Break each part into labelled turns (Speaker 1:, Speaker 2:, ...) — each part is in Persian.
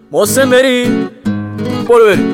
Speaker 1: محسن بریم، برو بریم.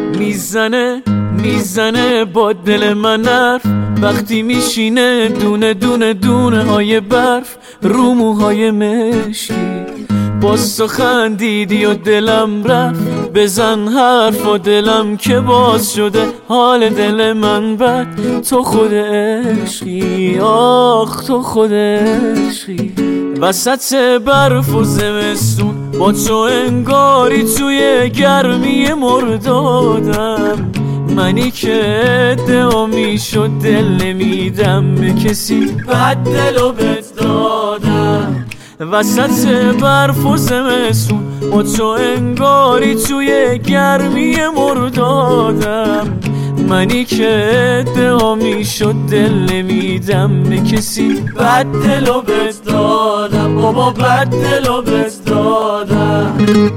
Speaker 1: میزنه با دل من حرف وقتی میشینه دونه دونه دونه های برف رو موهای مشکی. باز تو خندیدی و دلم رفت، بزن حرف و دلم که باز شده حال دل من بد. تو خود عشقی، آخ تو خود عشقی. وسط برف و زمستون با تو انگاری توی گرمی مردادم. منی که ادعا میشد دل نمیدم به کسی، بد دلو بهت دادم. وسط برف و زمستون با تو انگاری توی گرمی مردادم. منی که ادعا میشد دل نمیدم به کسی، بد دلو بهت دادم بابا، بد دلو بهت دادم.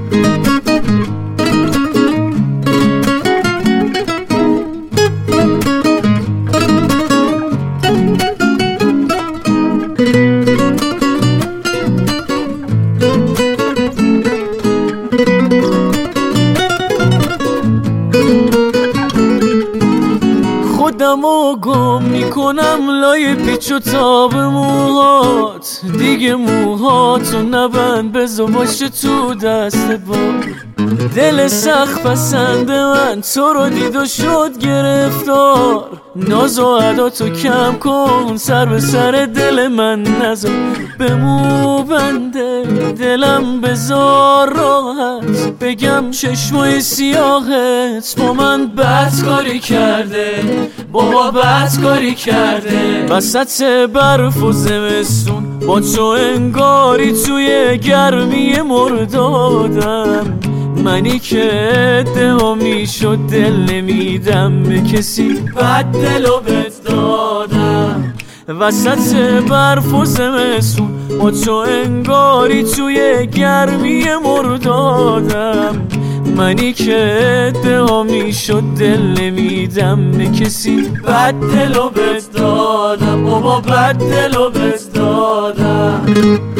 Speaker 1: خودمو گم میکنم لای پیچ و تاب موهات، دیگه موهاتو نبند بزو باشه تو دست بار. دل سخت پسند من تو رو دید و شد گرفتار. ناز و عداتو کم کن، سر به سر دل من نذار. به مو بنده دلم بذار راحت، بگم چشمای سیاهت با من بد کاری کرده بابا، بد کاری کرده. وسط برف و زمستون با تو انگاری توی گرمی مردادم. منی که ادعا میشد دل نمیدم به کسی، بد دلو بهت دادم. وسط برف و زمستون با تو انگاری توی گرمی مردادم. منی که ادعا میشد دل نمیدم به کسی، بد دلو بهت دادم بابا، بد دلو بهت دادم.